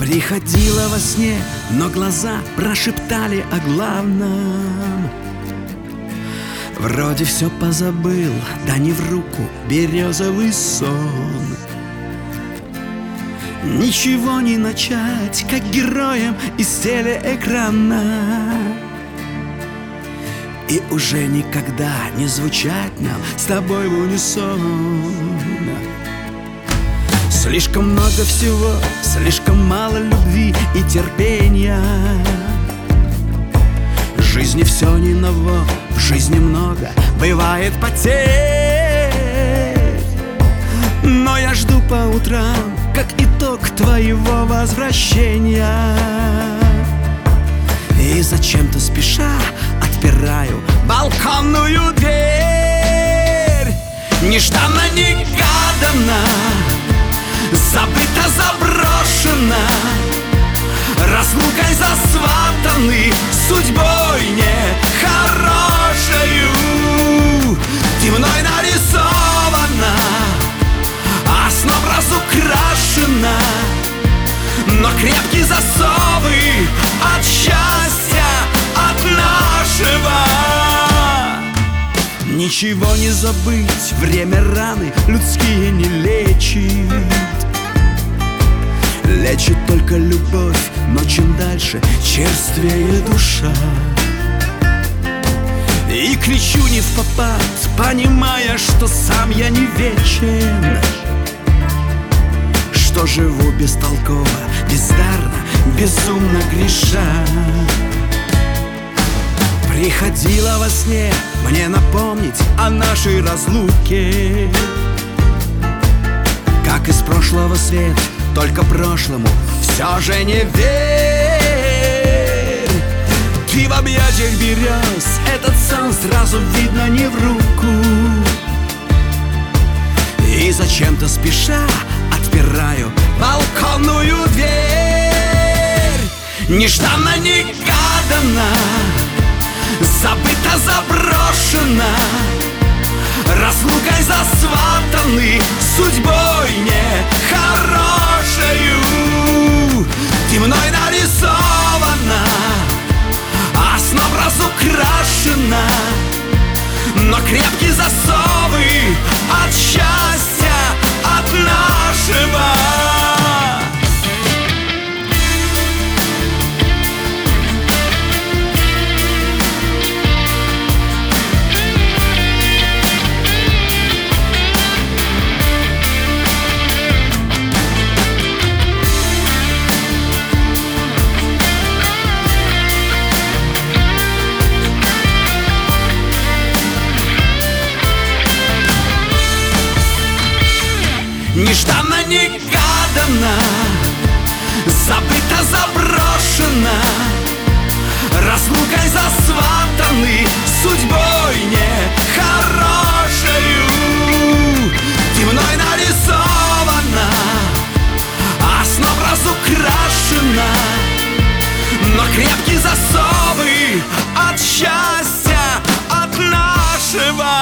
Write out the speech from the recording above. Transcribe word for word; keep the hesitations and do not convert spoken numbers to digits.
Приходила во сне, но глаза прошептали о главном. Вроде все позабыл, да не в руку березовый сон. Ничего не начать, как героям из телеэкрана. И уже никогда не звучать нам с тобой в унисон. Слишком много всего, слишком мало любви и терпения. В жизни все не ново, в жизни много бывает потерь. Но я жду по утрам, как итог твоего возвращения. И зачем-то спеша отпираю балконную дверь. Нежданно-негаданно, забыто, заброшено, разлукой засватаны, судьбой нехорошею. Ты мной нарисована, а снов разукрашена, но крепкие засовы от счастья, от нашего. Ничего не забыть, время раны людские не лечит. Лечит только любовь, но чем дальше, черствее душа. И кричу не впопад, понимая, что сам я не вечен, что живу бестолково, бездарно, безумно греша. Приходила во сне мне напомнить о нашей разлуке. Как из прошлого свет, только прошлому все же не верь. Ты в объятиях берез, этот сон сразу видно не в руку. И зачем-то спеша отпираю балконную дверь. Нежданно-негаданно, забыто, заброшено, разлукой засватаны, судьбой нехорошею. Ты мной нарисована, а снов разукрашена, но крепкие засовы от счастья, от нашего. Нежданно-негаданно, забыто, заброшено, разлукой засватаны, судьбой нехорошею. Ты мной нарисована, а снов разукрашена, но крепкие засовы от счастья, от нашего.